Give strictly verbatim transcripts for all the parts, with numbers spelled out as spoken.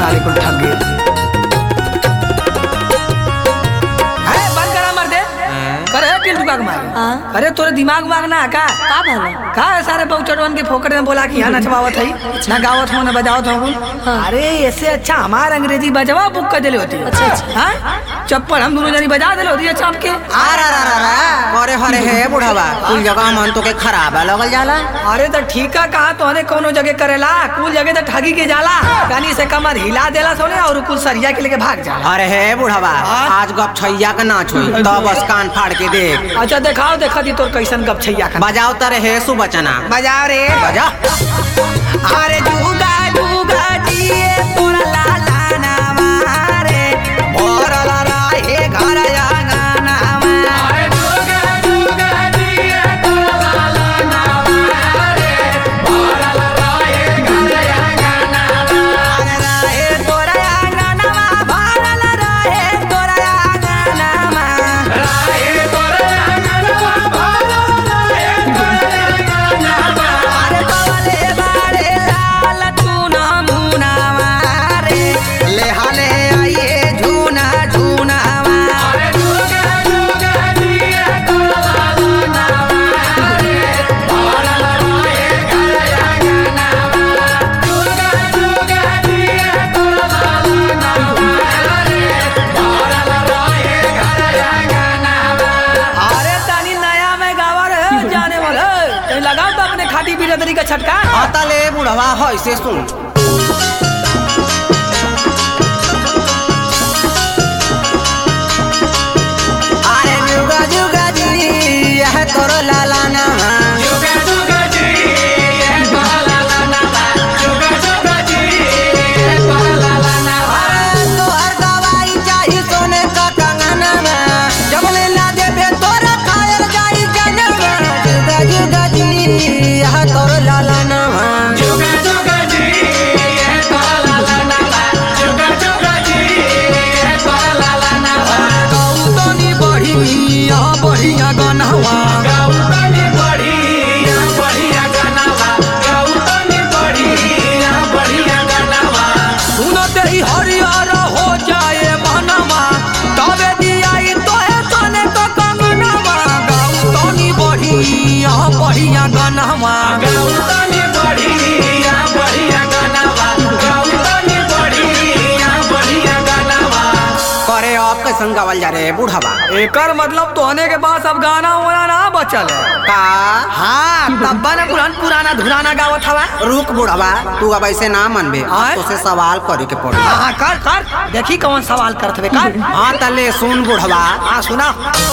सारे को ठग गए। अरे तोरे दिमाग माग ना का का भला का है सारे बहुचटवन के फोकट में बोला कि यहाँ नचवावत है ना गावत हो ना बजावत हो। हाँ। अरे ऐसे अच्छा हमारा अंग्रेजी बजवा बुक कर दिले होती। अच्छा अच्छा हाँ चप्पल हम दोनों जनी बजा दिले होती है चाप के। अरे हरे है बुढ़ावा कुल जगह मन तो के खराब है लगल जाला। अरे तो ठीक है कहा तो कोनो जगह करेला कुल जगह तो ठगी के जाला कनी से कमर हिला देला सोने और कुल सरिया के लेके भाग जाला। अरे है बुढ़ावा आज गप छैया का नाच होई तो बस कान फाड़ के देख। अच्छा दिखाओ देखा दी तोर कैसन गप छैया का बजाओ तरे है सुबचना बजाओ रे बजा। अरे जुगा जुगा जिए तोरा लाला नामा रे भोरला राहे घर आंगना अरे जुगा जुगा जिए तोरा लाला नामा रे भोरला राहे घर आंगना अरे राहे तोरा आंगना भोरला राहे तोरा आंगना राहे तोरा आंगना भोरला राहे तोरा आंगना अरे बाले बाले लाल चूना मुना मारे ले हाले आइए झूना झूना अरे जुगा जुगा जिए तोरा लाला नामा रे भोरला राहे घर आंगना जुगा जुगा जिए तोरा लाला नामा रे भोरला राहे घर आंगना। अरे तानी नया में गावा रे जाने वाला कहीं लगाओ तो अपने खाटी बिरदरी का छटका। आता ले बुढ़ावा है से सुन। अरे जुगा जुगा जी यह तोरो लाला नामा जुगा जुगा जी ये तोरा लाला नामा जुगा जुगा जी ये तोरा लाला नामा तो हर दवाई चाहिए सोने का कंगना में जब ले ला देबे तोरा खायल जाई जनम जुगा जुगा जी यह तोरो लाला नामा जुगा जुगा जी ये तोरा लाला नामा जुगा जुगा जी ये तोरा लाला नामा गौतनी बढ़िया बढ़िया गनवा गौतनी बढ़िया बढ़िया गनवा गौतनी बढ़िया बढ़िया गनवा सुनते ही हरियर हो जाए मनवा तबे दियाई तोहे सोने को कंगनवा गौतनी बढ़िया बढ़िया गनवा गौतनी बढ़िया बढ़िया गनवा गौतनी बढ़िया बढ़िया गनवा। करे अब कैसन गावल जा रे बुढ़ावा एकर मतलब तोहने के पास अब गाना होना ना बचल है का हाँ तब न पुरान पुराना धुराना गावत हवा। रुक बुढ़ावा तू अब ऐसे ना मनबे आय? तुझसे सवाल करे के पड़ी। हाँ हाँ कर कर देखी कौन सवाल करत हवे कर। हाँ तले सुन बुढ़वा हाँ सुना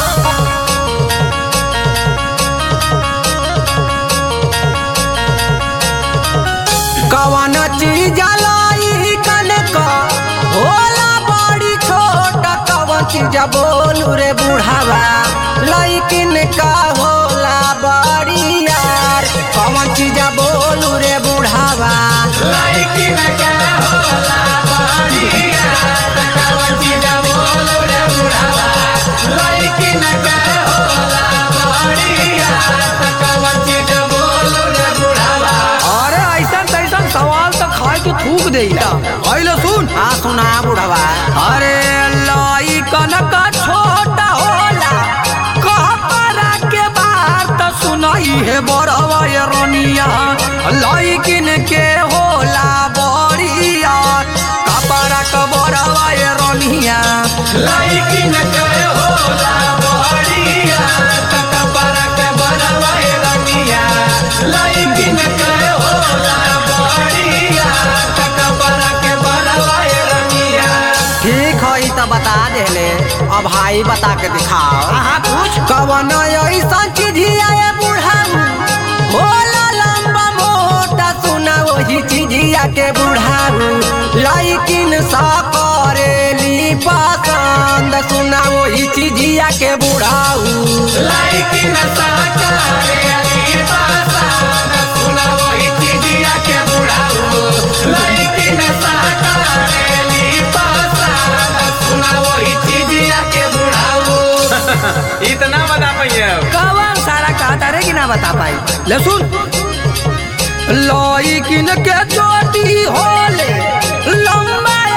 कवन चीज लाई कनक होला बड़ी छोट कवन चीज बोलू रे बुढ़ावा लइकिन का होला बड़ी यार कवन चीज बोलू रे बुढ़ावा लइकिन का होला बड़ी यार कवन चीज बोलू रे बुढ़ावा लइकिन का होला बड़ी यार कवन चीज बोलू रे बुढ़ावा। अरे ऐसा तैसा सवाल तो खाए तो थूक देला आइलो सुन। हाँ सुना बुढ़वा अरे लइकन का छोटा होला कपड़ा के बात तो सुनाई है बड़वा ये रनिया लइकिन के होला बड़िया कपड़ा का बड़वा ये रनिया लइकिन के होला बड़िया कपड़ा के बड़वा ये रनिया लइकिन के होला बड़िया कपड़ा के बड़वा ये रनिया। ठीक है तो बता देले अब भाई बता के दिखाओ। हाँ पूछ कवन ऐसा चीज है बुढ़ा होला लंबा मोटा सुना वही चीजिया के बुढ़ाऊ लइकिन सा करेली पसंद सुना वही चीजिया के बुढ़ाऊ लइकिन सा करेली पसंद सुना वही चीजिया के बुढ़ाऊ लइकिन सा करेली पसंद सुना वही चीजिया के बुढ़ाऊ। इतना बता पाइए कवन सारा कहता रे कि ना बता पाई ले सुन लइकिन के चोटी होले लंबा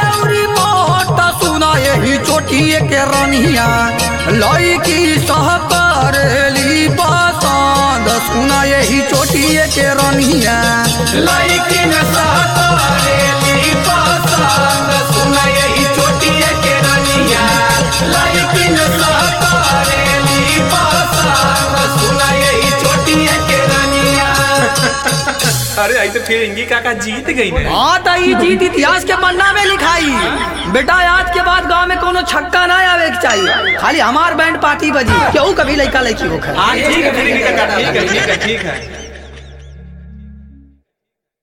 चोटिए के रनिया लड़की सह करेली पसंद सुना यही चोटिए के रनिया लड़की न सहकरेली पसंद सुना यही चोटिए के रनिया लड़की न सहकरेली पसंद सुना यही चोटिए के रनिया। अरे आई तो फिर इंगी काका जीत गई ना। हाँ तो ये जीत इतिहास के पन्ना में लिखाई बेटा। आज के बाद गांव में कोनो छक्का ना आवे के चाहिए, खाली हमार बैंड पार्टी बजी केहू कभी लड़का लड़की होकर। हाँ ठीक है ठीक है काका, ठीक है ठीक है ठीक है।